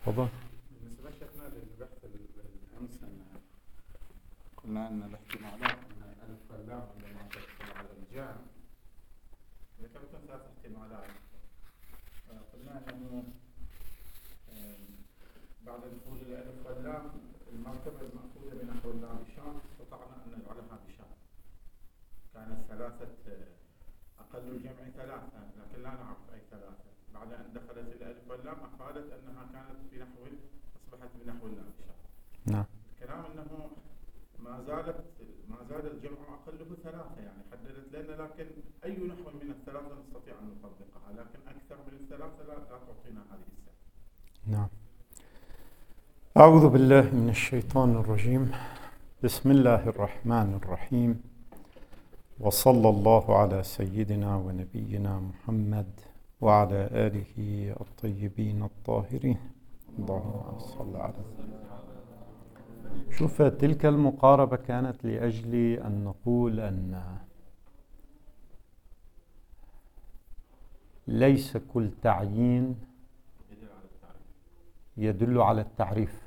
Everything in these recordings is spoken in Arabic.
تفضل. بالنسبة شيخنا للبحث الأمس قلنا أن الاحتمالات أن ألف واللام عندما تدخل على الجمع ذكرتم ثلاث احتمالات. قلنا أنه بعد دخول الألف واللام المرتبة المأخوذة بنحو اللام بشان استطعنا أن نجعلها بشان. كانت ثلاثة أقل الجمع ثلاثة لكن لا نعرف أي ثلاثة. بعد أن دخلت الألف واللام أفادت أنها كانت بنحو أصبحت بنحو اللام بشان. نعم. الكلام أنه ما زال الجمع أقله ثلاثة يعني حددت لنا، لكن أي نحو من الثلاثة نستطيع أن نطبقها، لكن أكثر من الثلاثة لا تعطينا هذه السنة. نعم. أعوذ بالله من الشيطان الرجيم. بسم الله الرحمن الرحيم، وصلى الله على سيدنا ونبينا محمد وعلى آله الطيبين الطاهرين. اللهم صل على سيدنا. شوف، تلك المقاربة كانت لأجل أن نقول أن ليس كل تعيين يدل على التعريف،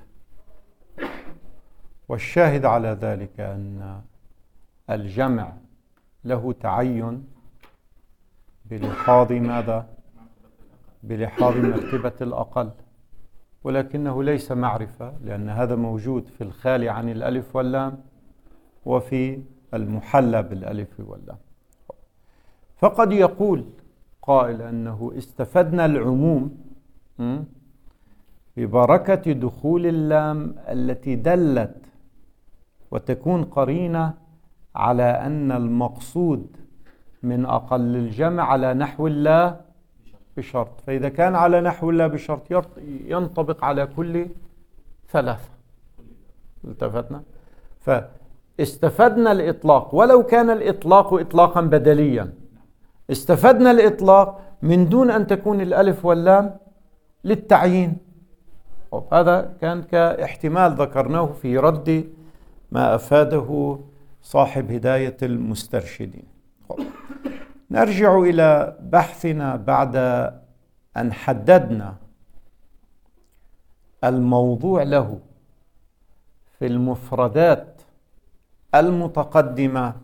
والشاهد على ذلك أن الجمع له تعين بلحاظ ماذا؟ بلحاظ مرتبة الأقل، ولكنه ليس معرفة، لأن هذا موجود في الخالي عن الألف واللام وفي المحلى بالألف واللام. فقد يقول قائل أنه استفدنا العموم ببركة دخول اللام التي دلت وتكون قرينة على أن المقصود من أقل الجمع على نحو الله بشرط، فإذا كان على نحو الله بشرط ينطبق على كل ثلاثة. التفتنا؟ فاستفدنا الإطلاق، ولو كان الإطلاق إطلاقا بدليا، استفدنا الإطلاق من دون أن تكون الألف واللام للتعيين. هذا كان كاحتمال ذكرناه في رد ما أفاده صاحب هداية المسترشدين. نرجع إلى بحثنا بعد أن حددنا الموضوع له في المفردات المتقدمة.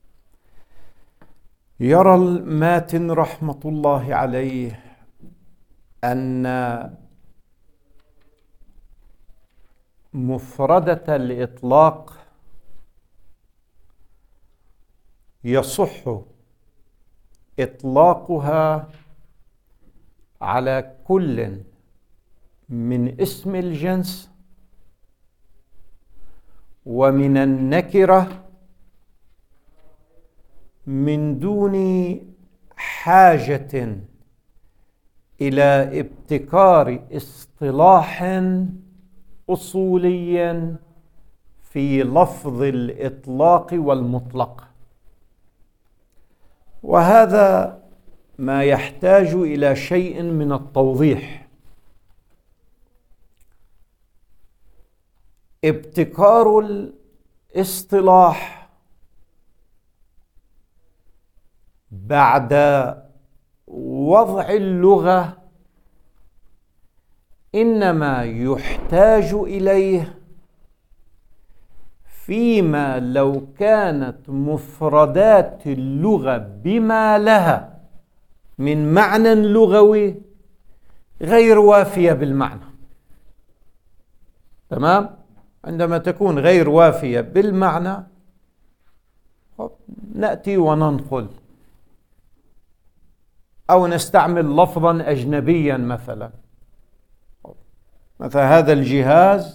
يرى الماتن رحمة الله عليه أن مفردة الإطلاق يصح إطلاقها على كل من اسم الجنس ومن النكرة من دون حاجة إلى ابتكار اصطلاح أصولي في لفظ الإطلاق والمطلق، وهذا ما يحتاج إلى شيء من التوضيح. ابتكار الاصطلاح بعد وضع اللغة إنما يحتاج إليه فيما لو كانت مفردات اللغة بما لها من معنى لغوي غير وافية بالمعنى. تمام؟ عندما تكون غير وافية بالمعنى نأتي وننقل أو نستعمل لفظا أجنبيا، مثلا هذا الجهاز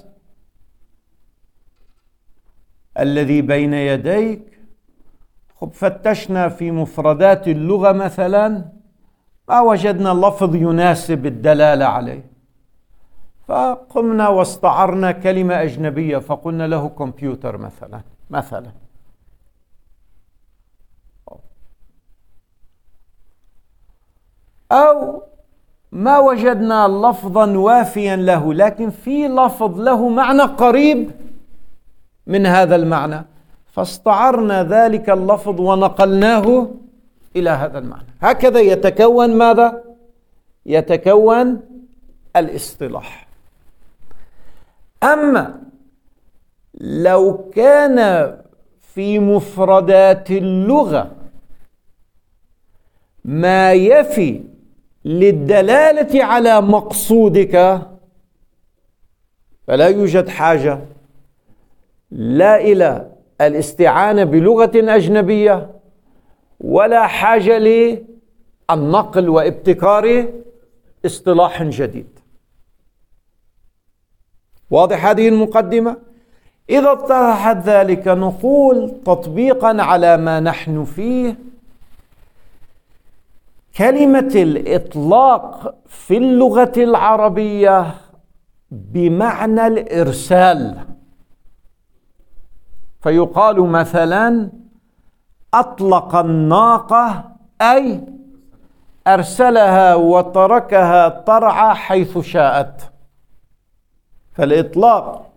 الذي بين يديك، فتشنا في مفردات اللغة مثلا ما وجدنا لفظ يناسب الدلالة عليه، فقمنا واستعرنا كلمة أجنبية فقلنا له كمبيوتر مثلا. أو ما وجدنا لفظا وافيا له، لكن في لفظ له معنى قريب من هذا المعنى، فاستعرنا ذلك اللفظ ونقلناه إلى هذا المعنى. هكذا يتكون ماذا؟ يتكون الاصطلاح. أما لو كان في مفردات اللغة ما يفي للدلالة على مقصودك فلا يوجد حاجة لا إلى الاستعانة بلغة أجنبية ولا حاجة للنقل وابتكار اصطلاح جديد. واضح هذه المقدمة؟ إذا اتضحت ذلك نقول تطبيقا على ما نحن فيه: كلمة الإطلاق في اللغة العربية بمعنى الإرسال، فيقال مثلا أطلق الناقة أي أرسلها وتركها ترعى حيث شاءت. فالإطلاق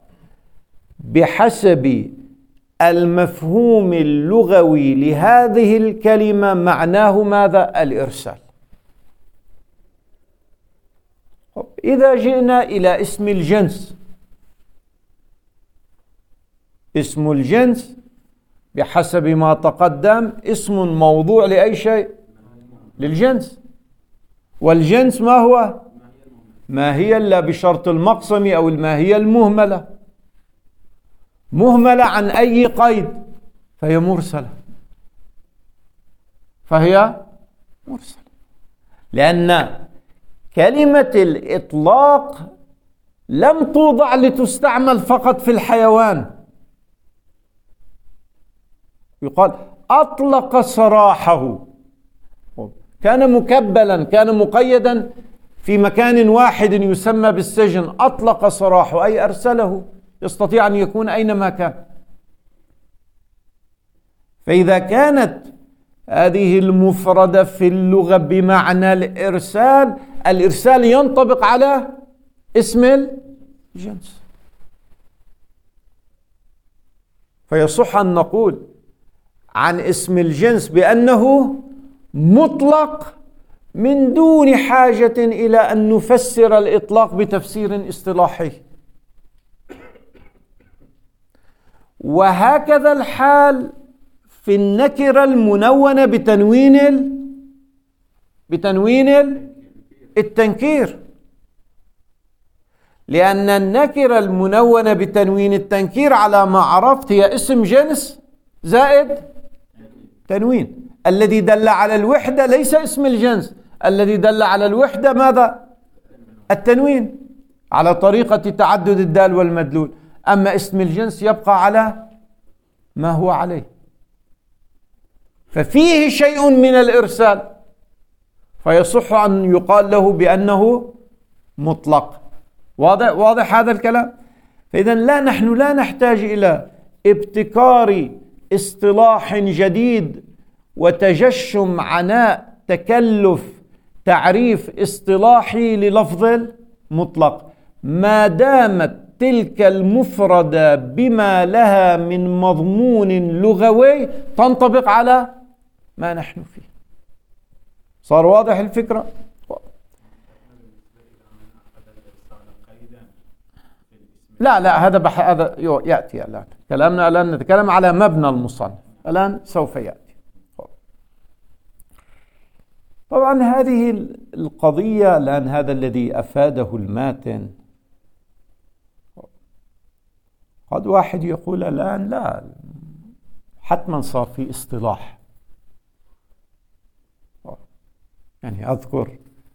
بحسب المفهوم اللغوي لهذه الكلمة معناه ماذا؟ الإرسال. إذا جئنا إلى اسم الجنس، اسم الجنس بحسب ما تقدم اسم موضوع لأي شيء؟ للجنس. والجنس ما هو؟ ما هي إلا بشرط المقسم أو الماهية المهملة. مهملة عن أي قيد فهي مرسلة، فهي مرسلة، لأن كلمة الإطلاق لم توضع لتستعمل فقط في الحيوان. يقال أطلق سراحه، كان مكبلا، كان مقيدا في مكان واحد يسمى بالسجن، أطلق سراحه أي أرسله، يستطيع أن يكون أينما كان. فإذا كانت هذه المفردة في اللغة بمعنى الإرسال، الإرسال ينطبق على اسم الجنس. فيصح أن نقول عن اسم الجنس بأنه مطلق من دون حاجة إلى أن نفسر الإطلاق بتفسير اصطلاحي. وهكذا الحال في النكرة المنونة بتنوين التنكير، لأن النكرة المنونة بتنوين التنكير على ما عرفت هي اسم جنس زائد تنوين. الذي دل على الوحدة ليس اسم الجنس، الذي دل على الوحدة ماذا؟ التنوين، على طريقة تعدد الدال والمدلول. أما اسم الجنس يبقى على ما هو عليه، ففيه شيء من الإرسال، فيصح أن يقال له بأنه مطلق. واضح هذا الكلام؟ فإذا نحن لا نحتاج إلى ابتكار اصطلاح جديد وتجشم عناء تكلف تعريف اصطلاحي للفظ المطلق، ما دامت تلك المفردة بما لها من مضمون لغوي تنطبق على ما نحن فيه. صار واضح الفكرة؟ لا هذا يأتي الآن. كلامنا الآن نتكلم على مبنى المصنف، الآن سوف يأتي. طبعا هذه القضية الآن هذا الذي أفاده الماتن. قد واحد يقول الآن لا، حتما صار في اصطلاح. يعني أذكر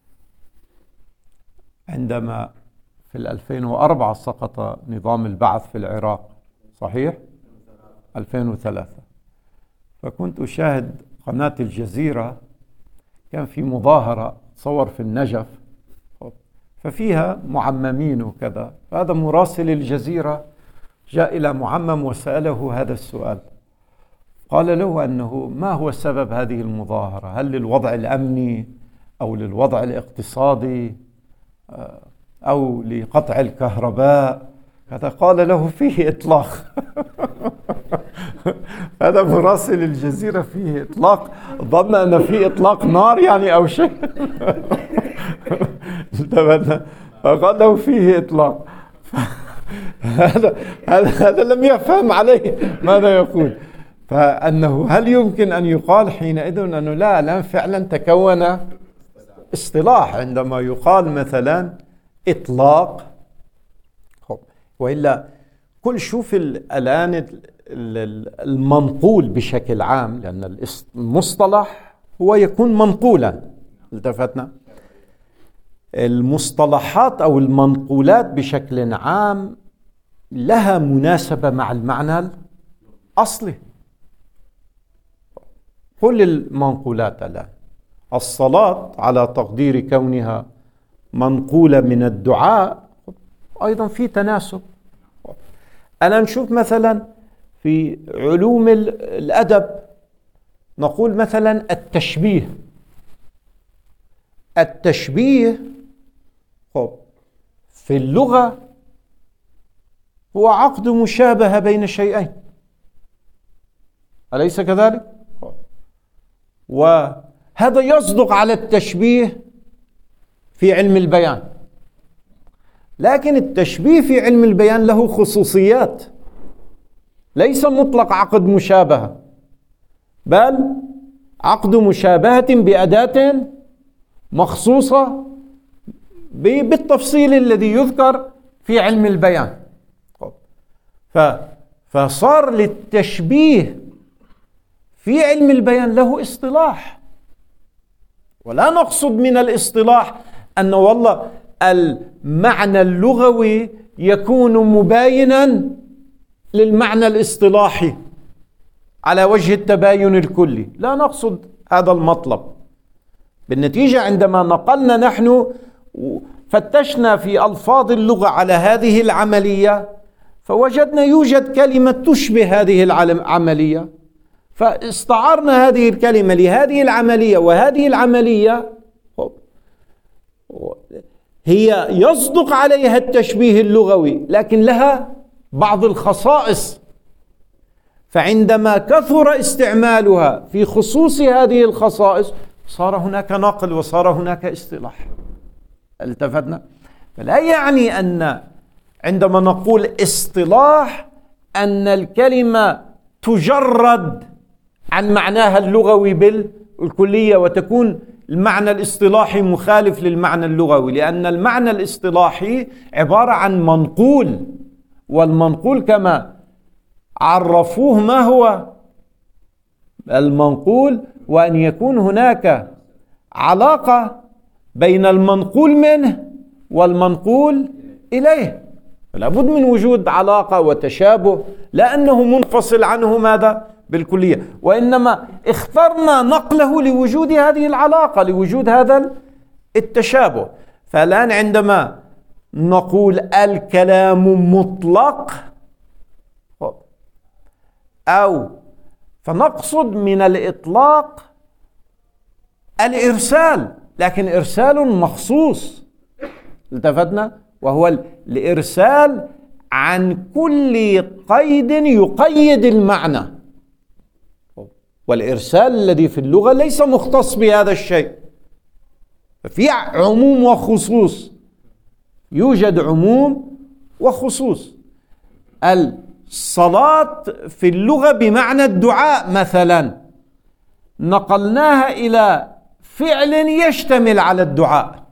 عندما في 2004 سقط نظام البعث في العراق، صحيح؟ 2003. فكنت أشاهد قناة الجزيرة، كان في مظاهرة تصور في النجف، ففيها معممين وكذا. فهذا مراسل الجزيرة جاء إلى معمم وسأله هذا السؤال، قال له أنه ما هو سبب هذه المظاهرة؟ هل للوضع الأمني أو للوضع الاقتصادي أو لقطع الكهرباء؟ هذا قال له فيه إطلاق. هذا مراسل الجزيرة فيه إطلاق، ظن أن فيه إطلاق نار يعني أو شيء. فقال له فيه إطلاق. هذا لم يفهم عليه ماذا يقول. فأنه هل يمكن أن يقال حينئذ أنه لا الآن فعلا تكون اصطلاح عندما يقال مثلا إطلاق؟ وإلا شوف الآن المنقول بشكل عام، لأن المصطلح هو يكون منقولا. التفتنا المصطلحات أو المنقولات بشكل عام لها مناسبة مع المعنى الأصلي. كل المنقولات الآن، الصلاة على تقدير كونها منقولة من الدعاء أيضا في تناسب. أنا نشوف مثلا في علوم الأدب نقول مثلا التشبيه في اللغة هو عقد مشابهة بين شيئين، أليس كذلك؟ وهذا يصدق على التشبيه في علم البيان، لكن التشبيه في علم البيان له خصوصيات، ليس مطلق عقد مشابهة، بل عقد مشابهة بأداة مخصوصة بالتفصيل الذي يذكر في علم البيان. فصار للتشبيه في علم البيان له اصطلاح، ولا نقصد من الاصطلاح أن والله المعنى اللغوي يكون مباينا للمعنى الاصطلاحي على وجه التباين الكلي، لا نقصد هذا المطلب. بالنتيجة عندما نقلنا نحن فتشنا في ألفاظ اللغة على هذه العملية فوجدنا يوجد كلمة تشبه هذه العملية، فاستعرنا هذه الكلمة لهذه العملية، وهذه العملية هي يصدق عليها التشبيه اللغوي لكن لها بعض الخصائص، فعندما كثر استعمالها في خصوص هذه الخصائص صار هناك نقل وصار هناك اصطلاح. التفتنا؟ فلا يعني أن عندما نقول اصطلاح أن الكلمة تجرد عن معناها اللغوي بالكلية وتكون المعنى الاصطلاحي مخالف للمعنى اللغوي، لأن المعنى الاصطلاحي عبارة عن منقول، والمنقول كما عرفوه ما هو المنقول، وأن يكون هناك علاقة بين المنقول منه والمنقول إليه، لابد من وجود علاقة وتشابه، لأنه منفصل عنه ماذا بالكلية، وإنما اخترنا نقله لوجود هذه العلاقة، لوجود هذا التشابه. فالآن عندما نقول الكلام مطلق أو فنقصد من الإطلاق الإرسال، لكن إرسال مخصوص. التفتنا؟ وهو الإرسال عن كل قيد يقيد المعنى، والإرسال الذي في اللغة ليس مختص بهذا الشيء، ففي عموم وخصوص، يوجد عموم وخصوص. الصلاة في اللغة بمعنى الدعاء مثلا نقلناها إلى فعل يشتمل على الدعاء،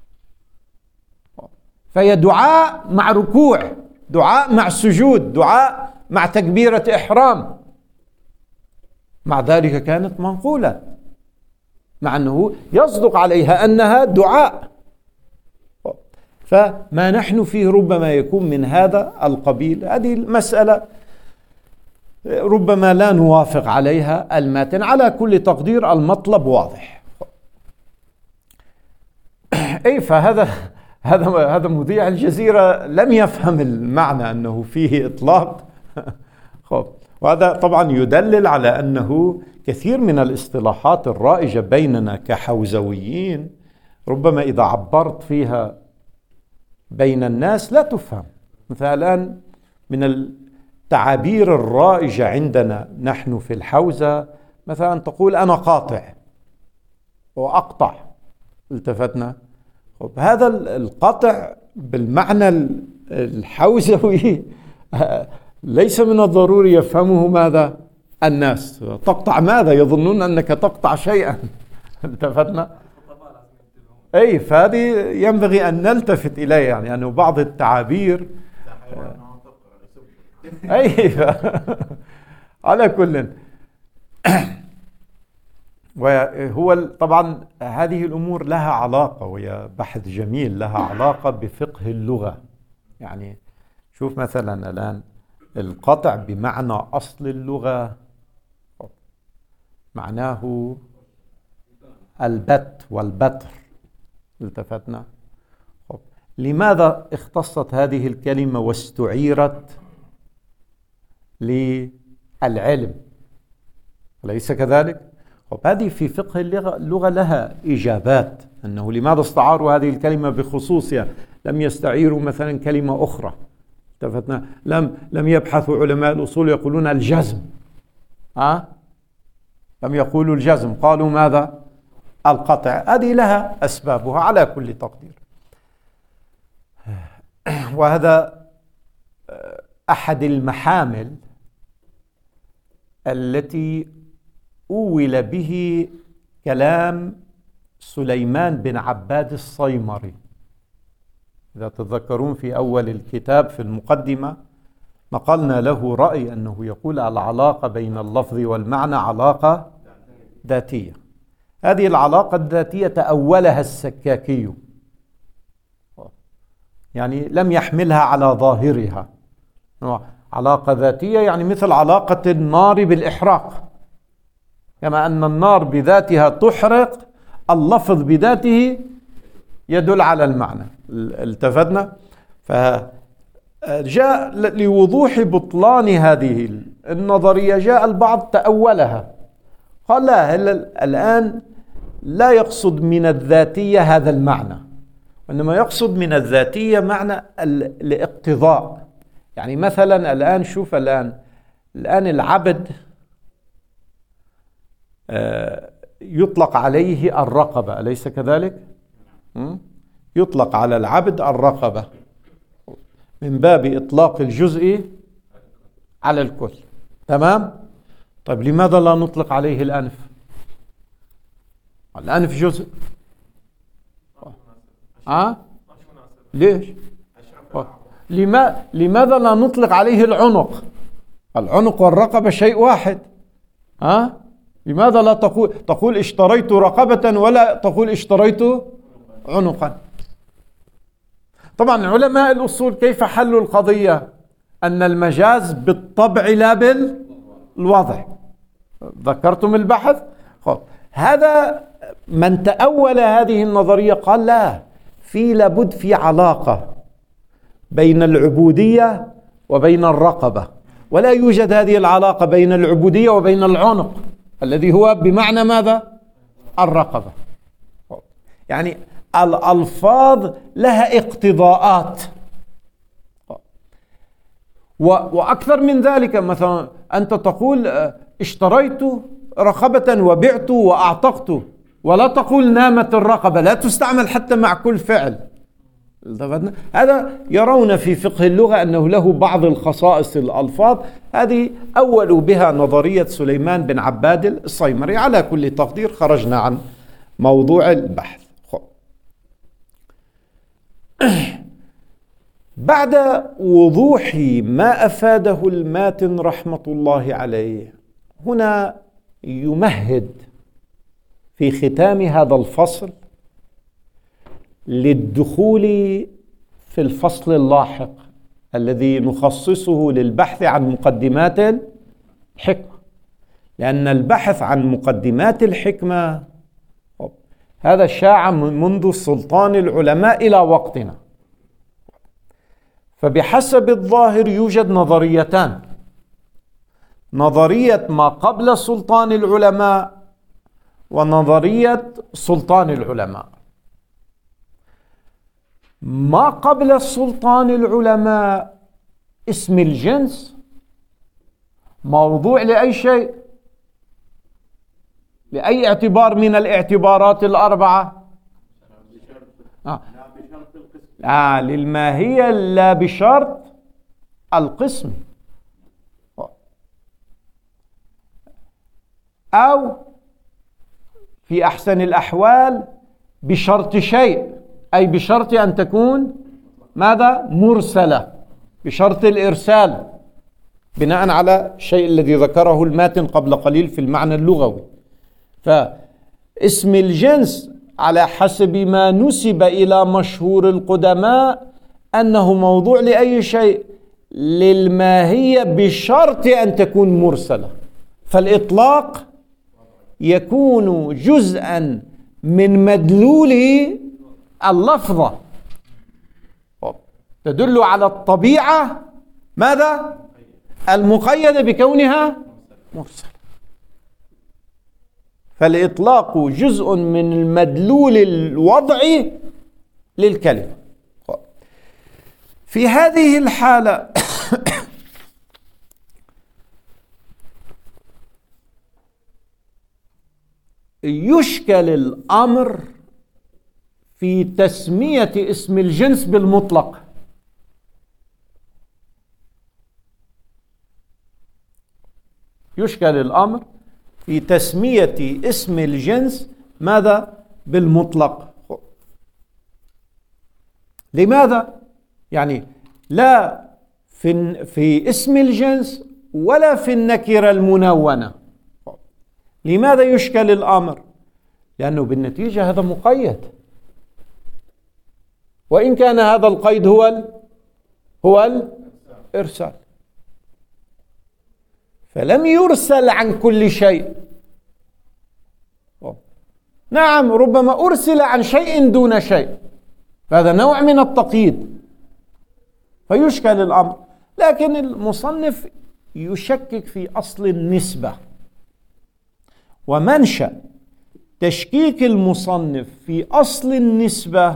فهي دعاء مع ركوع، دعاء مع سجود، دعاء مع تكبيرة إحرام، مع ذلك كانت منقولة، مع أنه يصدق عليها أنها دعاء. فما نحن فيه ربما يكون من هذا القبيل. هذه المسألة ربما لا نوافق عليها المتن، على كل تقدير المطلب واضح. أي فهذا مذيع الجزيرة لم يفهم المعنى أنه فيه إطلاق. وهذا طبعا يدلل على أنه كثير من الاصطلاحات الرائجة بيننا كحوزويين ربما إذا عبرت فيها بين الناس لا تفهم. مثلا من التعابير الرائجة عندنا نحن في الحوزة مثلا تقول أنا قاطع وأقطع. التفتنا؟ هذا القطع بالمعنى الحوزوي ليس من الضروري يفهمه ماذا الناس. تقطع ماذا؟ يظنون أنك تقطع شيئا. التفتنا؟ أي، فهذه ينبغي أن نلتفت إليه، يعني أنه بعض التعابير أي على كل. وهو طبعا هذه الأمور لها علاقة، وهي بحث جميل، لها علاقة بفقه اللغة. يعني شوف مثلا الآن القطع بمعنى أصل اللغة معناه البت والبتر. التفتنا؟ لماذا اختصت هذه الكلمة واستعيرت للعلم؟ أليس كذلك؟ هذه في فقه اللغة لها إجابات، أنه لماذا استعاروا هذه الكلمة بخصوصها، لم يستعيروا مثلا كلمة أخرى. التفتنا؟ لم يبحثوا علماء الأصول يقولون الجزم، لم يقولوا الجزم، قالوا ماذا؟ القطع. هذه لها أسبابها على كل تقدير. وهذا أحد المحامل التي أول به كلام سليمان بن عباد الصيمري. إذا تتذكرون في أول الكتاب في المقدمة نقلنا له رأي أنه يقول العلاقة بين اللفظ والمعنى علاقة ذاتية. هذه العلاقة الذاتية تأولها السكاكي، يعني لم يحملها على ظاهرها. علاقة ذاتية يعني مثل علاقة النار بالإحراق، كما أن النار بذاتها تحرق، اللفظ بذاته يدل على المعنى. التفتنا؟ فجاء لوضوح بطلان هذه النظرية جاء البعض تأولها، قال لا، الآن لا يقصد من الذاتية هذا المعنى، وإنما يقصد من الذاتية معنى الاقتضاء. يعني مثلا الآن شوف، الآن العبد يطلق عليه الرقبة، أليس كذلك؟ يطلق على العبد الرقبة من باب إطلاق الجزء على الكل. تمام؟ طيب لماذا لا نطلق عليه الأنف؟ الأنف جزء. ليش؟ لماذا لا نطلق عليه العنق؟ العنق والرقبة شيء واحد. لماذا لا تقول اشتريت رقبة ولا تقول اشتريت عنقا؟ طبعا علماء الأصول كيف حلوا القضية؟ أن المجاز بالطبع لا بالوضع. ذكرتم البحث؟ هذا من تأول هذه النظرية قال لا، لابد في علاقة بين العبودية وبين الرقبة، ولا يوجد هذه العلاقة بين العبودية وبين العنق الذي هو بمعنى ماذا؟ الرقبة. يعني الألفاظ لها اقتضاءات. وأكثر من ذلك، مثلا أنت تقول اشتريت رقبة وبعت وأعتقت، ولا تقول نامت الرقبة، لا تستعمل حتى مع كل فعل. هذا يرون في فقه اللغة أنه له بعض الخصائص الألفاظ، هذه أولوا بها نظرية سليمان بن عباد الصيمري. على كل تقدير خرجنا عن موضوع البحث. بعد وضوح ما أفاده الماتن رحمة الله عليه، هنا يمهد في ختام هذا الفصل للدخول في الفصل اللاحق الذي نخصصه للبحث عن مقدمات الحكمة، لأن البحث عن مقدمات الحكمة هذا شاع منذ سلطان العلماء إلى وقتنا. فبحسب الظاهر يوجد نظريتان: نظرية ما قبل سلطان العلماء ونظرية سلطان العلماء. ما قبل سلطان العلماء اسم الجنس موضوع لأي شيء، لأي اعتبار من الاعتبارات الأربعة؟ للماهية لا بشرط القسم، أو في أحسن الأحوال بشرط شيء، أي بشرط أن تكون ماذا؟ مرسلة، بشرط الإرسال بناء على الشيء الذي ذكره الماتن قبل قليل في المعنى اللغوي. فاسم الجنس على حسب ما نسب إلى مشهور القدماء أنه موضوع لأي شيء للماهية بشرط أن تكون مرسلة، فالإطلاق يكون جزءا من مدلوله اللفظة، تدل على الطبيعة ماذا؟ المقيدة بكونها مرسلة. فالإطلاق جزء من المدلول الوضعي للكلمة. في هذه الحالة يشكل الأمر في تسمية اسم الجنس بالمطلق. يشكل الأمر في تسمية اسم الجنس ماذا؟ بالمطلق. لماذا؟ يعني لا في اسم الجنس ولا في النكرة المنونة. لماذا يشكل الأمر؟ لأنه بالنتيجة هذا مقيد، وإن كان هذا القيد هو الإرسال، فلم يرسل عن كل شيء. نعم، ربما أرسل عن شيء دون شيء، هذا نوع من التقييد، فيشكل الأمر. لكن المصنف يشكك في أصل النسبة، ومنشأ تشكيك المصنف في أصل النسبة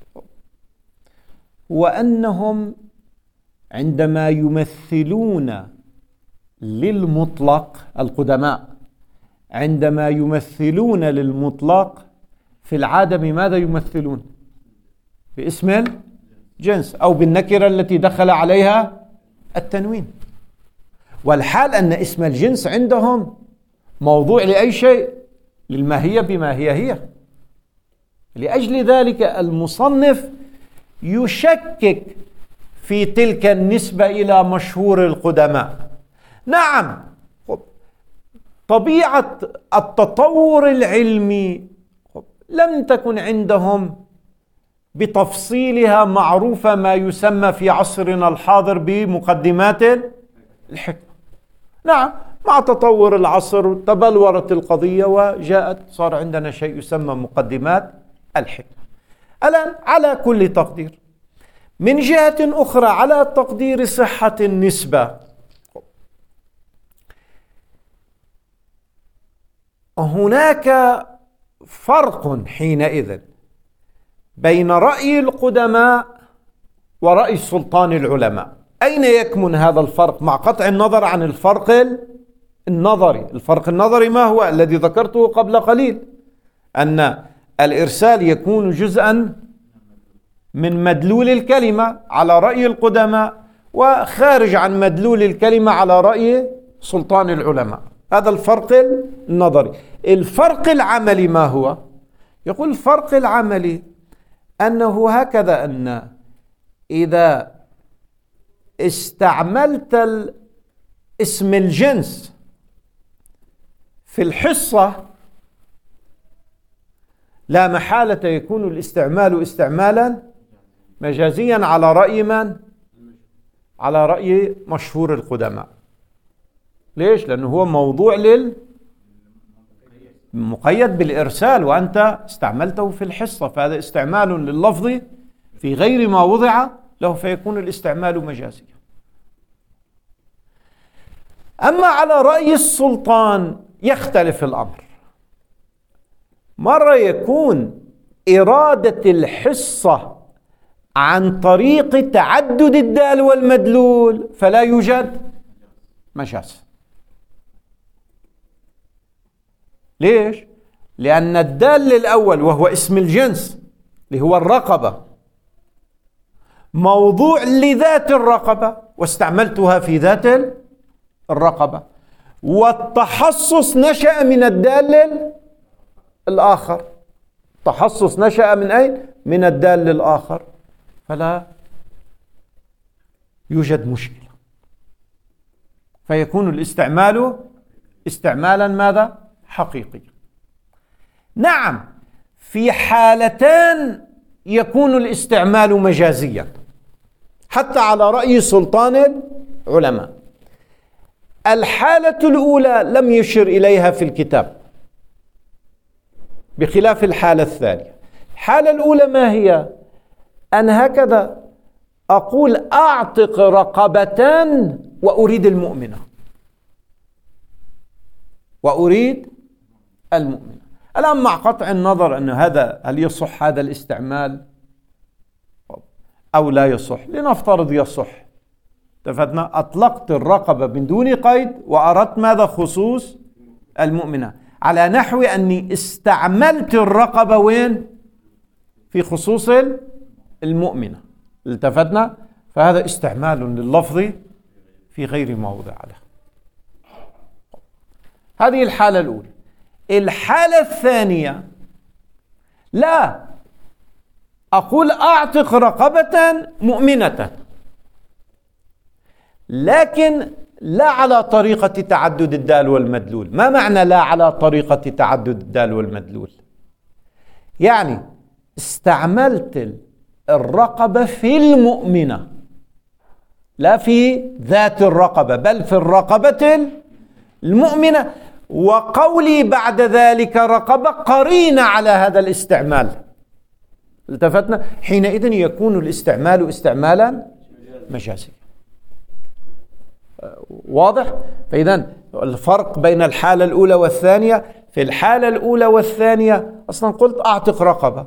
هو أنهم عندما يمثلون للمطلق، القدماء عندما يمثلون للمطلق في العادة بماذا يمثلون؟ باسم الجنس أو بالنكرة التي دخل عليها التنوين، والحال أن اسم الجنس عندهم موضوع لأي شيء، للماهية بما هي. لأجل ذلك المصنف يشكك في تلك النسبة إلى مشهور القدماء. نعم، طبيعة التطور العلمي لم تكن عندهم بتفصيلها معروفة، ما يسمى في عصرنا الحاضر بمقدمات الحكمة. نعم، مع تطور العصر تبلورت القضية وجاءت، صار عندنا شيء يسمى مقدمات الحكمة. الآن على كل تقدير، من جهة أخرى على تقدير صحة النسبة، هناك فرق حينئذ بين رأي القدماء ورأي سلطان العلماء. أين يكمن هذا الفرق مع قطع النظر عن الفرق النظري؟ الفرق النظري ما هو؟ الذي ذكرته قبل قليل، أن الإرسال يكون جزءا من مدلول الكلمة على رأي القدماء، وخارج عن مدلول الكلمة على رأي سلطان العلماء. هذا الفرق النظري. الفرق العملي ما هو؟ يقول الفرق العملي أنه هكذا، أن إذا استعملت اسم الجنس في الحصة لا محالة يكون الاستعمال استعمالا مجازيا على رأي من؟ على رأي مشهور القدماء. ليش؟ لأنه هو موضوع مقيد بالإرسال، وأنت استعملته في الحصة، فهذا استعمال لللفظ في غير ما وضع له، فيكون الاستعمال مجازيا. أما على رأي السلطان يختلف الأمر، مرة يكون إرادة الحصة عن طريق تعدد الدال والمدلول فلا يوجد مجاز. ليش؟ لأن الدال الأول وهو اسم الجنس اللي هو الرقبة، موضوع لذات الرقبة واستعملتها في ذات الرقبة، والتحصص نشأ من الدال الآخر. التحصص نشأ من أين؟ من الدال الآخر، فلا يوجد مشكلة، فيكون الاستعمال استعمالا ماذا؟ حقيقيا. نعم، في حالتان يكون الاستعمال مجازيا حتى على رأي سلطان العلماء. الحالة الأولى لم يشر إليها في الكتاب بخلاف الحالة الثانية. الحالة الأولى ما هي؟ أن هكذا أقول أعتق رقبتان وأريد المؤمنة، وأريد المؤمنة. الآن مع قطع النظر أن هذا هل يصح هذا الاستعمال أو لا يصح، لنفترض يصح، اتفقنا، أطلقت الرقبة من دون قيد وأردت ماذا؟ خصوص المؤمنة، على نحو أني استعملت الرقبة وين؟ في خصوص المؤمنة، التفتنا، فهذا استعمال لللفظ في غير موضع له. هذه الحالة الأولى. الحالة الثانية لا أقول أعتق رقبة مؤمنة، لكن لا على طريقة تعدد الدال والمدلول. ما معنى لا على طريقة تعدد الدال والمدلول؟ يعني استعملت الرقبة في المؤمنة، لا في ذات الرقبة، بل في الرقبة المؤمنة، وقولي بعد ذلك رقبة قرينة على هذا الاستعمال، التفتنا، حينئذ يكون الاستعمال استعمالا مجازيا. واضح؟ فإذا الفرق بين الحالة الأولى والثانية، في الحالة الأولى والثانية أصلا قلت أعتق رقبة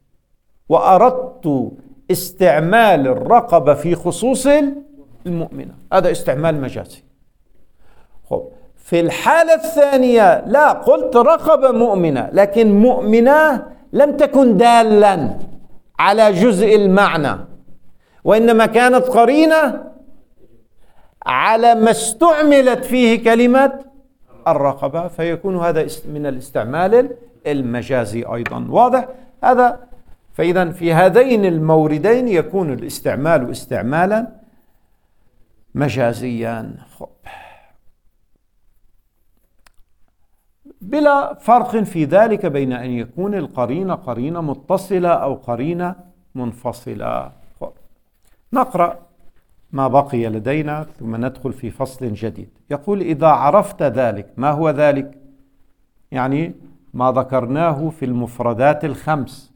وأردت استعمال الرقبة في خصوص المؤمنة، هذا استعمال مجازي. خب، في الحالة الثانية لا، قلت رقبة مؤمنة، لكن مؤمنة لم تكن دالا على جزء المعنى، وإنما كانت قرينة على ما استعملت فيه كلمة الرقبة، فيكون هذا من الاستعمال المجازي أيضا. واضح هذا؟ فإذا في هذين الموردين يكون الاستعمال استعمالا مجازيا بلا فرق في ذلك بين أن يكون القرينة قرينة متصلة أو قرينة منفصلة. نقرأ ما بقي لدينا ثم ندخل في فصل جديد. يقول: إذا عرفت ذلك. ما هو ذلك؟ يعني ما ذكرناه في المفردات الخمس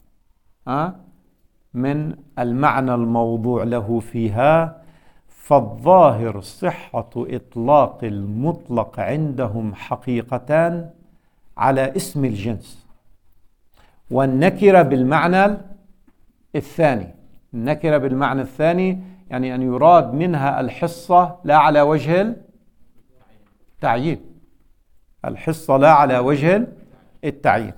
من المعنى الموضوع له فيها. فالظاهر صحة إطلاق المطلق عندهم حقيقتان على اسم الجنس، والنكرة بالمعنى الثاني. النكرة بالمعنى الثاني يعني أن يراد منها الحصة لا على وجه التعيين، الحصة لا على وجه التعيين.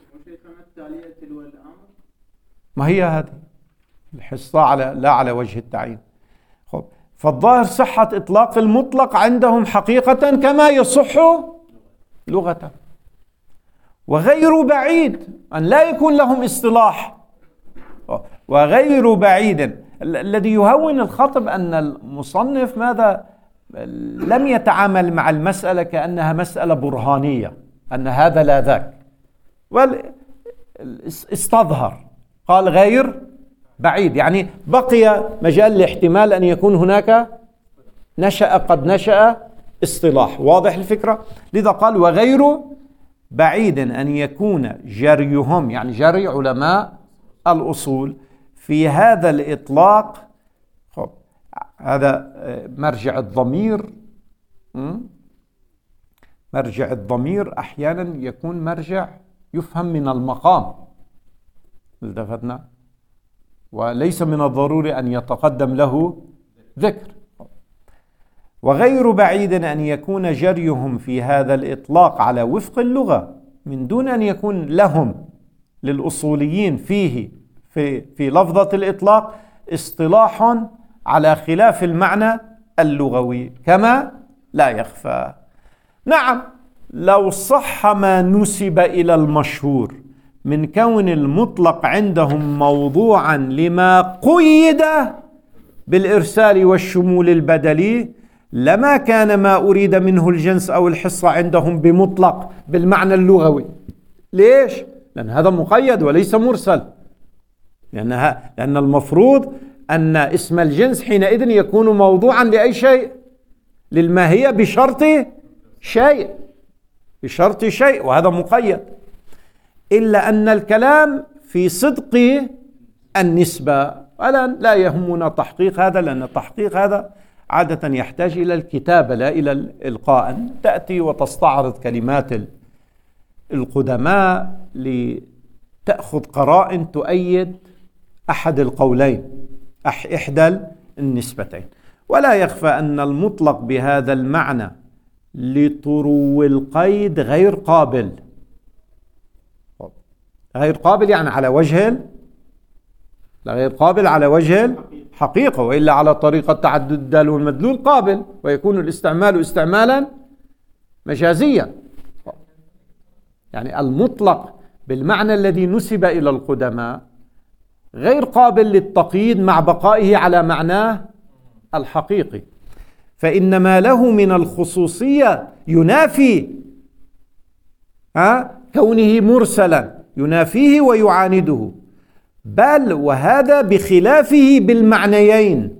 ما هي هذه الحصة لا على وجه التعيين. خب، فالظاهر صحة إطلاق المطلق عندهم حقيقة كما يصح لغة، وغير بعيد أن لا يكون لهم اصطلاح. وغير بعيد الذي يهون الخطب أن المصنف ماذا لم يتعامل مع المسألة كأنها مسألة برهانية، أن هذا لا ذاك، استظهر قال غير بعيد، يعني بقي مجال الاحتمال أن يكون هناك قد نشأ اصطلاح. واضح الفكرة؟ لذا قال: وغير بعيد أن يكون جريهم، يعني جري علماء الأصول في هذا الإطلاق. هذا مرجع الضمير. مرجع الضمير أحيانا يكون مرجع يفهم من المقام، التفتنا، وليس من الضروري أن يتقدم له ذكر. وغير بعيد أن يكون جريهم في هذا الإطلاق على وفق اللغة من دون أن يكون لهم للأصوليين فيه في لفظة الإطلاق اصطلاح على خلاف المعنى اللغوي كما لا يخفى. نعم، لو صح ما نسب إلى المشهور من كون المطلق عندهم موضوعا لما قيد بالإرسال والشمول البدلي، لما كان ما أريد منه الجنس أو الحصة عندهم بمطلق بالمعنى اللغوي. ليش؟ لأن هذا مقيد وليس مرسل، لأن المفروض أن اسم الجنس حينئذ يكون موضوعا لأي شيء، للماهية بشرط شيء، وهذا مقيد. إلا أن الكلام في صدق النسبة، لا يهمنا تحقيق هذا، لأن تحقيق هذا عادة يحتاج إلى الكتابة لا إلى الإلقاء. تأتي وتستعرض كلمات القدماء لتأخذ قرائن تؤيد أحد القولين، إحدى النسبتين. ولا يخفى أن المطلق بهذا المعنى لطرو القيد غير قابل يعني على وجه غير قابل على وجه الحقيقة، وإلا على طريقة تعدد الدال والمدلول قابل، ويكون الاستعمال استعمالا مجازيا. يعني المطلق بالمعنى الذي نسب إلى القدماء غير قابل للتقييد مع بقائه على معناه الحقيقي، فإنما له من الخصوصية ينافي كونه مرسلا، ينافيه ويعانده، بل وهذا بخلافه بالمعنيين.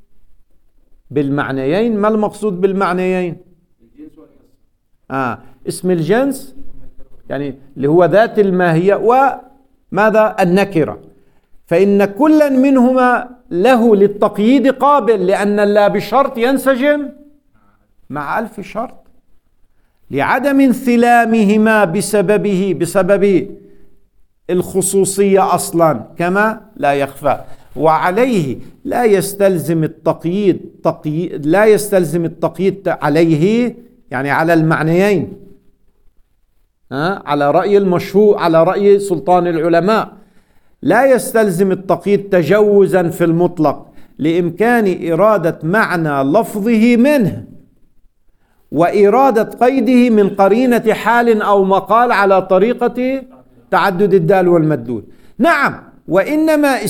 ما المقصود بالمعنيين؟ اسم الجنس يعني اللي هو ذات الماهية، وماذا؟ النكرة، فإن كلا منهما له للتقييد قابل، لأن اللا بشرط ينسجم مع ألف شرط لعدم انثلامهما بسبب الخصوصية أصلا كما لا يخفى. وعليه لا يستلزم التقييد عليه، يعني على المعنيين، على رأي المشهور، على رأي سلطان العلماء، لا يستلزم التقييد تجوزا في المطلق لإمكان إرادة معنى لفظه منه وإرادة قيده من قرينة حال أو مقال على طريقة تعدد الدال والمدلول. نعم، وإنما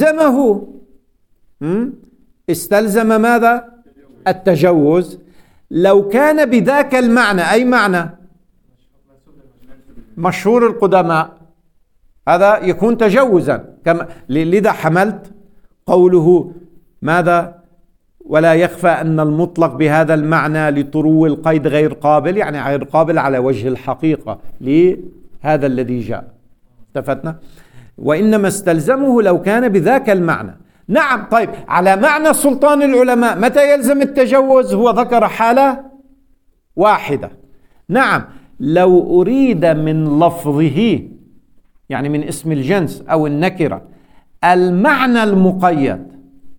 استلزم ماذا؟ التجوز لو كان بذاك المعنى، أي معنى؟ مشهور القدماء، هذا يكون تجوزا. لذا حملت قوله ماذا؟ ولا يخفى أن المطلق بهذا المعنى لطرو القيد غير قابل، يعني غير قابل على وجه الحقيقة لهذا الذي جاء. استفدنا؟ وإنما استلزمه لو كان بذاك المعنى. نعم، طيب، على معنى سلطان العلماء متى يلزم التجوز؟ هو ذكر حالة واحدة. نعم، لو أريد من لفظه، يعني من اسم الجنس أو النكرة، المعنى المقيد،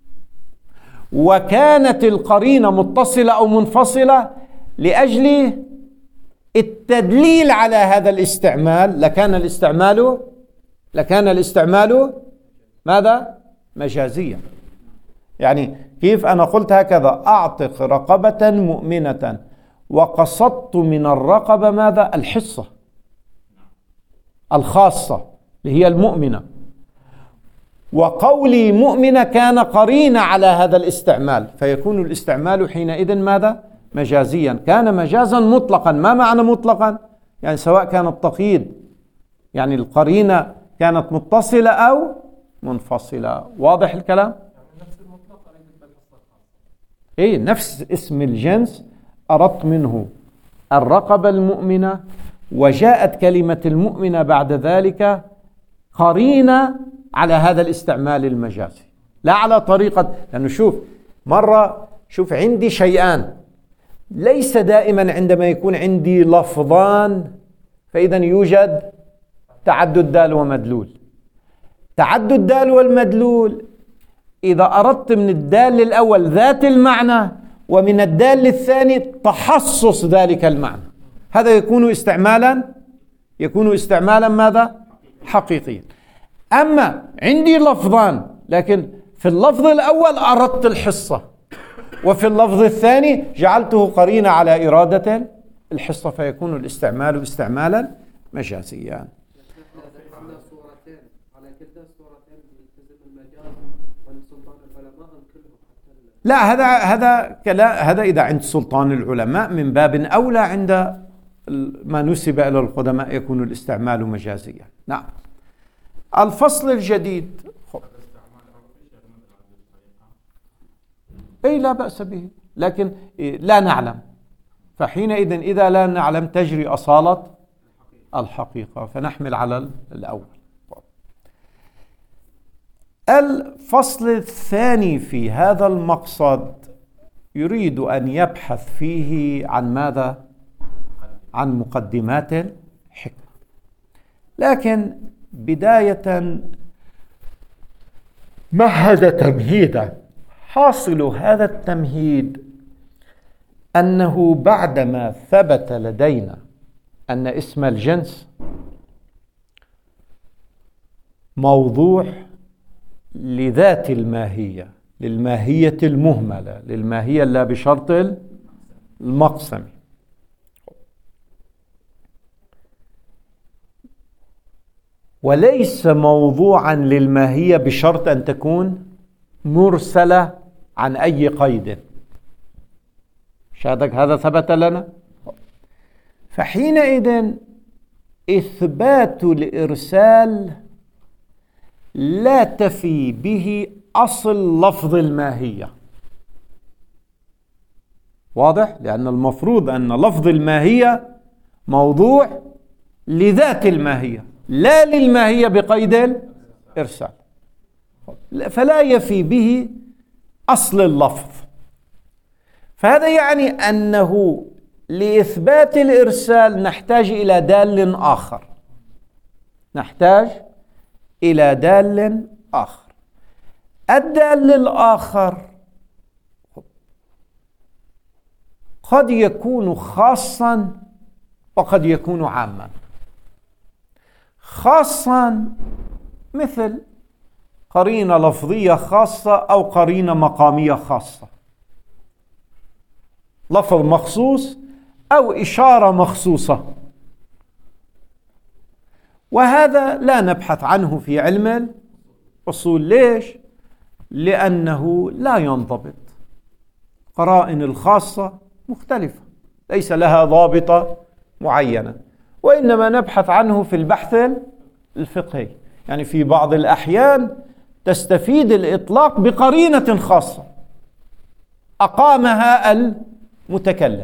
وكانت القرينة متصلة أو منفصلة لأجل التدليل على هذا الاستعمال، لكان الاستعمال ماذا؟ مجازيا. يعني كيف أنا قلت هكذا: أعتق رقبة مؤمنة، وقصدت من الرقبة ماذا؟ الحصة الخاصة اللي هي المؤمنة، وقولي مؤمنة كان قرينة على هذا الاستعمال، فيكون الاستعمال حينئذ ماذا؟ مجازيا. كان مجازا مطلقا. ما معنى مطلقا؟ يعني سواء كان التقييد، يعني القرينة كانت متصلة أو منفصلة. واضح الكلام؟ نفس اسم الجنس أردت منه الرقبة المؤمنة، وجاءت كلمة المؤمنة بعد ذلك قرينة على هذا الاستعمال المجازي، لا على طريقة. لأنه شوف عندي شيئان، ليس دائما عندما يكون عندي لفظان فإذا يوجد تعدد دال ومدلول. تعدد دال والمدلول إذا أردت من الدال الأول ذات المعنى، ومن الدال الثاني تحصص ذلك المعنى، هذا يكون استعمالا ماذا؟ حقيقيا. أما عندي لفظان لكن في اللفظ الأول أردت الحصة، وفي اللفظ الثاني جعلته قرينة على إرادة الحصة، فيكون الاستعمال استعمالا مجازيا. لا، هذا إذا عند سلطان العلماء من باب أولى، عند ما نسب إلى القدماء يكون الاستعمال مجازيا. نعم. الفصل الجديد أي لا بأس به، لكن لا نعلم، فحينئذ إذا لا نعلم تجري أصالة الحقيقة، فنحمل على الأول. الفصل الثاني في هذا المقصد يريد أن يبحث فيه عن ماذا؟ عن مقدمات الحكمة. لكن بداية مهد تمهيدا. حاصل هذا التمهيد أنه بعدما ثبت لدينا أن اسم الجنس موضوع لذات الماهية، للماهية المهملة، للماهية لا بشرط المقسم، وليس موضوعا للماهية بشرط أن تكون مرسلة عن أي قيد. شاهدك هذا ثبت لنا. فحينئذ إثبات الإرسال لا تفي به أصل لفظ الماهية. واضح؟ لأن المفروض أن لفظ الماهية موضوع لذات الماهية لا للماهية بقيد الإرسال، فلا يفي به أصل اللفظ. فهذا يعني أنه لإثبات الإرسال نحتاج إلى دال آخر، نحتاج إلى دال آخر. الدال الآخر قد يكون خاصا وقد يكون عاما. خاصا مثل قرينة لفظية خاصة أو قرينة مقامية خاصة، لفظ مخصوص أو إشارة مخصوصة، وهذا لا نبحث عنه في علم الأصول. ليش؟ لأنه لا ينضبط. قرائن الخاصة مختلفة ليس لها ضابطة معينة، وإنما نبحث عنه في البحث الفقهي. يعني في بعض الأحيان تستفيد الإطلاق بقرينة خاصة أقامها المتكلم.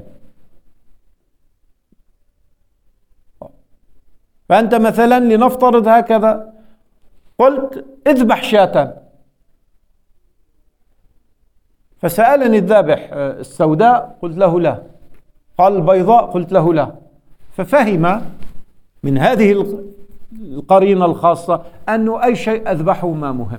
فأنت مثلا لنفترض هكذا قلت اذبح شاة، فسألني الذابح السوداء قلت له لا، قال البيضاء قلت له لا، ففهم من هذه القرينة الخاصة أنه أي شيء أذبحه ما مهم.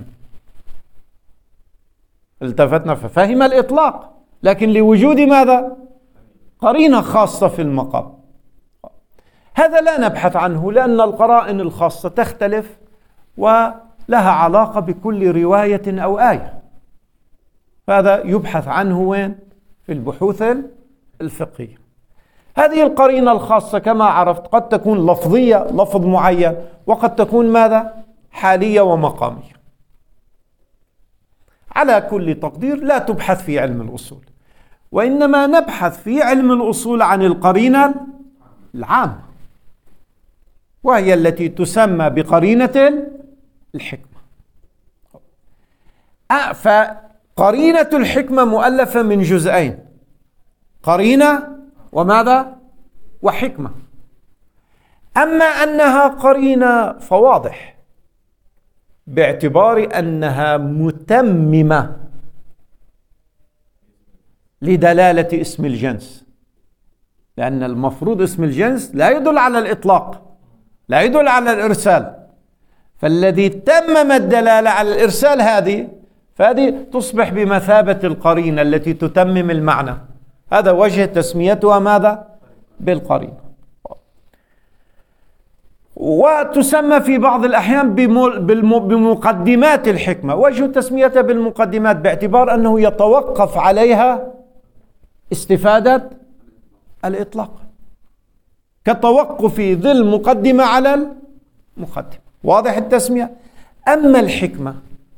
التفتنا ففهم الإطلاق، لكن لوجود ماذا؟ قرينة خاصة في المقام. هذا لا نبحث عنه، لأن القرائن الخاصة تختلف ولها علاقة بكل رواية أو آية. هذا يبحث عنه وين؟ في البحوث الفقهية. هذه القرينة الخاصة كما عرفت قد تكون لفظية، لفظ معين، وقد تكون ماذا؟ حالية ومقامية. على كل تقدير لا تبحث في علم الأصول، وإنما نبحث في علم الأصول عن القرينة العامة، وهي التي تسمى بقرينة الحكمة. فقرينة الحكمة مؤلفة من جزئين: قرينة وماذا؟ وحكمة. أما أنها قرينة فواضح باعتبار أنها متممة لدلالة اسم الجنس، لأن المفروض اسم الجنس لا يدل على الإطلاق، لا يدل على الإرسال، فالذي تمم الدلالة على الإرسال فهذه تصبح بمثابة القرينة التي تتمم المعنى. هذا وجه تسميتها ماذا؟ بالقرينة. وتسمى في بعض الأحيان بمقدمات الحكمة. وجه تسميتها بالمقدمات باعتبار أنه يتوقف عليها استفادة الإطلاق، كالتوقف ذي المقدمة على المقدمة. واضح التسمية؟ أما الحكمة،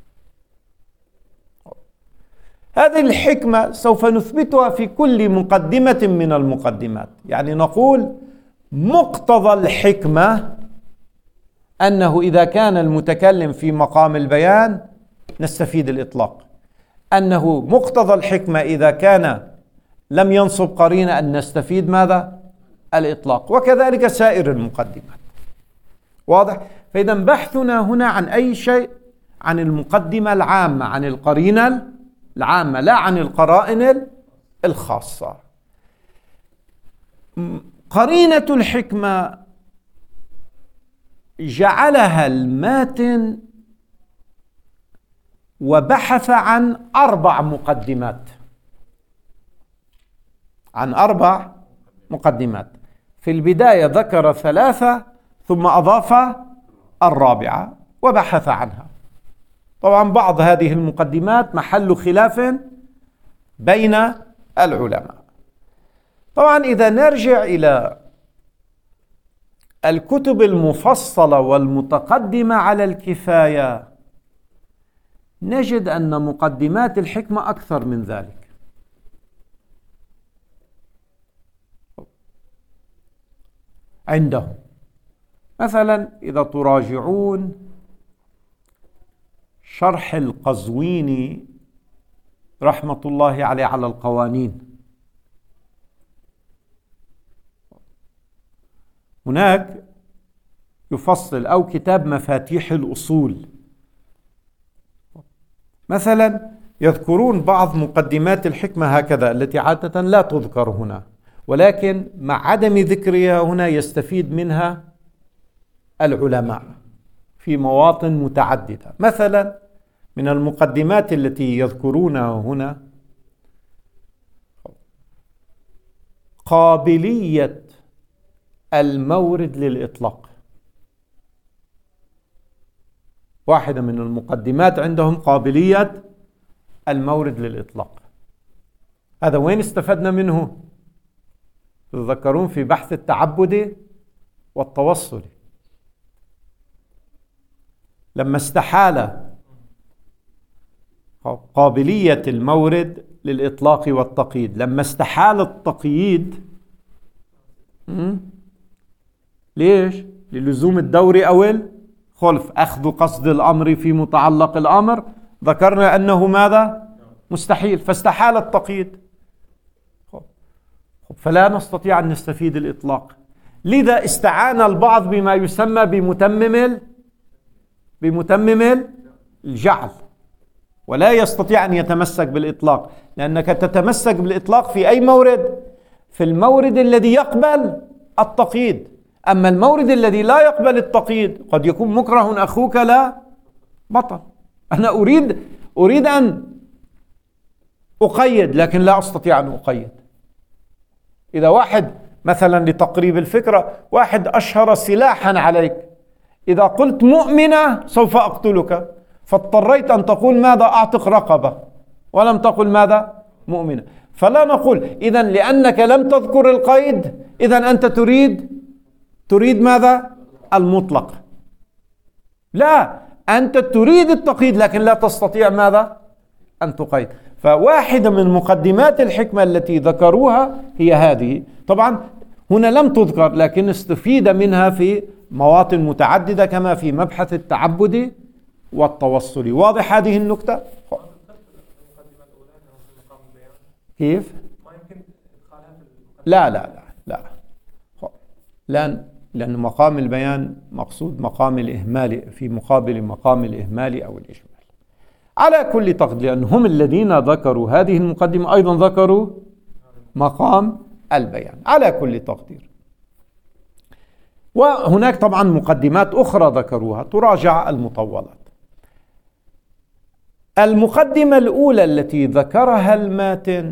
هذه الحكمة سوف نثبتها في كل مقدمة من المقدمات. يعني نقول مقتضى الحكمة أنه إذا كان المتكلم في مقام البيان نستفيد الإطلاق، أنه مقتضى الحكمة إذا كان لم ينصب قرينة أن نستفيد ماذا؟ الإطلاق، وكذلك سائر المقدمات. واضح؟ فإذا بحثنا هنا عن أي شيء؟ عن المقدمة العامة، عن القرينة العامة، لا عن القرائن الخاصة. قرينة الحكمة جعلها الماتن وبحث عن 4 مقدمات، عن 4 مقدمات. في البداية ذكر 3 ثم أضاف الرابعة وبحث عنها. طبعا بعض هذه المقدمات محل خلاف بين العلماء. طبعا إذا نرجع إلى الكتب المفصلة والمتقدمة على الكفاية نجد أن مقدمات الحكمة أكثر من ذلك. عندهم مثلا إذا تراجعون شرح القزويني رحمة الله عليه على القوانين، هناك يفصل، أو كتاب مفاتيح الأصول مثلا، يذكرون بعض مقدمات الحكمة هكذا التي عادة لا تذكر هنا، ولكن مع عدم ذكرها هنا يستفيد منها العلماء في مواطن متعددة. مثلا من المقدمات التي يذكرونها هنا قابلية المورد للإطلاق. واحدة من المقدمات عندهم قابلية المورد للإطلاق. هذا وين استفدنا منه؟ تذكرون في بحث التعبد والتوصل لما استحال قابلية المورد للإطلاق والتقييد، لما استحال التقييد ليش؟ للزوم الدور أو الخلف، أخذ قصد الأمر في متعلق الأمر، ذكرنا أنه ماذا؟ مستحيل، فاستحال التقييد، فلا نستطيع أن نستفيد الإطلاق. لذا استعان البعض بما يسمى بمتمم الجعل، ولا يستطيع أن يتمسك بالإطلاق، لأنك تتمسك بالإطلاق في أي مورد؟ في المورد الذي يقبل التقييد. أما المورد الذي لا يقبل التقييد قد يكون مكره أخوك لا بطل، أنا أريد أن أقيد لكن لا أستطيع أن أقيد. إذا واحد مثلا لتقريب الفكرة، واحد أشهر سلاحا عليك، إذا قلت مؤمنة سوف أقتلك، فاضطريت أن تقول ماذا؟ أعتق رقبة، ولم تقل ماذا؟ مؤمنة. فلا نقول إذن لأنك لم تذكر القيد إذن أنت تريد ماذا؟ المطلق. لا، أنت تريد التقييد لكن لا تستطيع ماذا؟ أن تقيد. فواحدة من مقدمات الحكمة التي ذكروها هي هذه. طبعا هنا لم تذكر لكن استفيد منها في مواطن متعددة كما في مبحث التعبد والتوصل. واضح هذه النكتة؟ كيف؟ لا لأن مقام البيان مقصود مقام الإهمال في مقابل مقام الإهمال أو الإجمال. على كل تقدير، لأن هم الذين ذكروا هذه المقدمة أيضا ذكروا مقام البيان على كل تقدير. وهناك طبعا مقدمات أخرى ذكروها تراجع المطولات. المقدمة الأولى التي ذكرها الماتن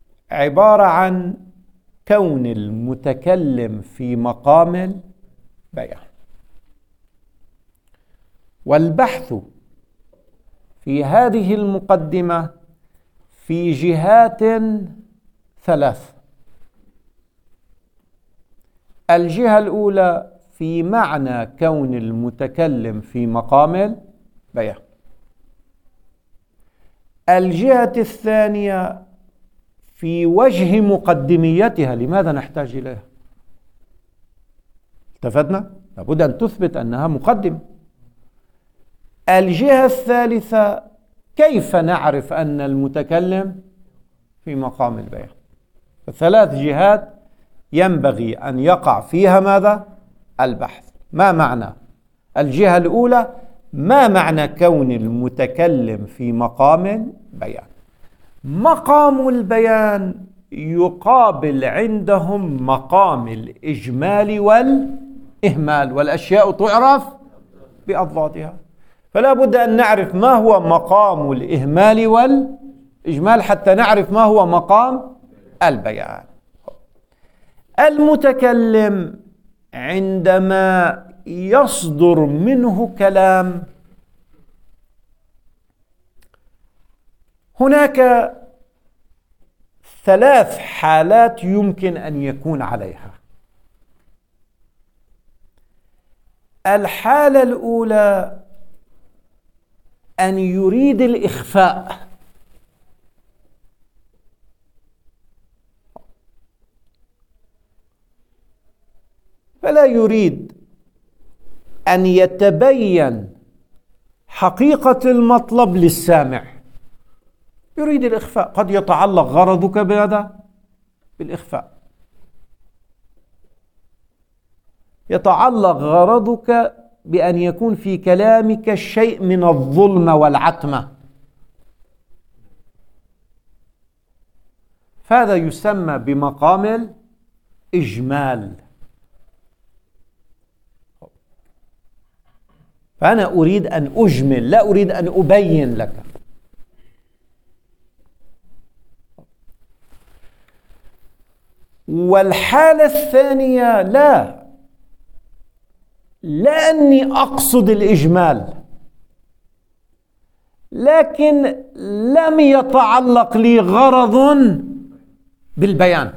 عبارة عن كون المتكلم في مقام بيان. والبحث في هذه المقدمة في جهات ثلاث. الجهة الأولى في معنى كون المتكلم في مقام البيان. الجهة الثانية في وجه مقدميتها، لماذا نحتاج إليها؟ التفتنا؟ لابد أن تثبت أنها مقدمة. الجهة الثالثة كيف نعرف أن المتكلم في مقام البيان؟ ثلاث جهات ينبغي أن يقع فيها ماذا؟ البحث. ما معنى الجهة الأولى؟ ما معنى كون المتكلم في مقام بيان؟ مقام البيان يقابل عندهم مقام الإجمال والإهمال، والأشياء تعرف بأضدادها. فلا بد أن نعرف ما هو مقام الإهمال والإجمال حتى نعرف ما هو مقام البيان. المتكلم عندما يصدر منه كلام، هناك ثلاث حالات يمكن أن يكون عليها. الحالة الأولى أن يريد الإخفاء، فلا يريد أن يتبين حقيقة المطلب للسامع، يريد الإخفاء. قد يتعلق غرضك بهذا بالإخفاء، يتعلق غرضك بأن يكون في كلامك شيء من الظلم والعتمة، فهذا يسمى بمقام الإجمال. فأنا أريد أن أجمل، لا أريد أن أبين لك. والحالة الثانية لا أني أقصد الإجمال، لكن لم يتعلق لي غرض بالبيان.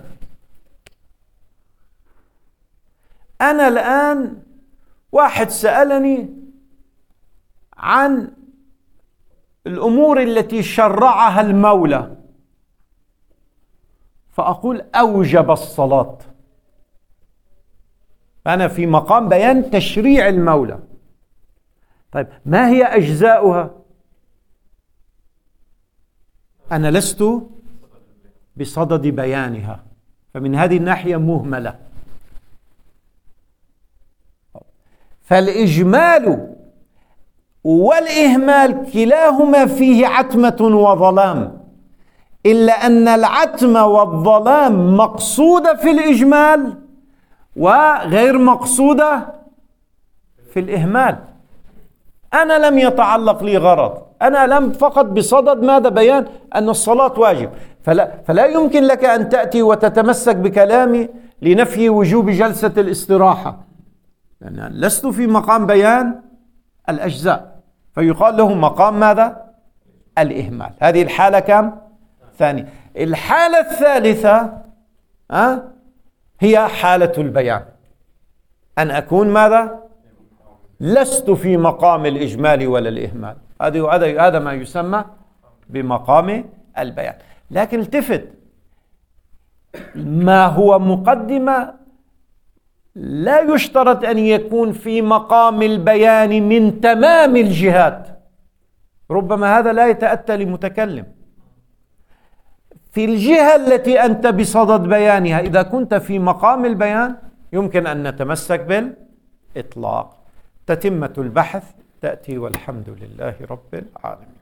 أنا الآن واحد سألني عن الأمور التي شرعها المولى، فأقول أوجب الصلاة، أنا في مقام بيان تشريع المولى. طيب ما هي أجزاؤها؟ أنا لست بصدد بيانها، فمن هذه الناحية مهملة. فالإجمال والإهمال كلاهما فيه عتمة وظلام، إلا أن العتمة والظلام مقصودة في الإجمال وغير مقصودة في الإهمال. أنا لم يتعلق لي غرض، أنا لم فقط بصدد ماذا؟ بيان أن الصلاة واجب. فلا يمكن لك أن تأتي وتتمسك بكلامي لنفي وجوب جلسة الاستراحة، لأن لست في مقام بيان الأجزاء، فيقال له مقام ماذا؟ الإهمال. هذه الحالة كم؟ ثانية. الحالة الثالثة هي حالة البيان، أن أكون ماذا؟ لست في مقام الإجمال ولا الإهمال. هذا ما يسمى بمقام البيان. لكن التفت، ما هو مقدمة لا يشترط أن يكون في مقام البيان من تمام الجهات، ربما هذا لا يتأتى لمتكلم. في الجهة التي أنت بصدد بيانها إذا كنت في مقام البيان يمكن أن نتمسك بالإطلاق. تتمة البحث تأتي، والحمد لله رب العالمين.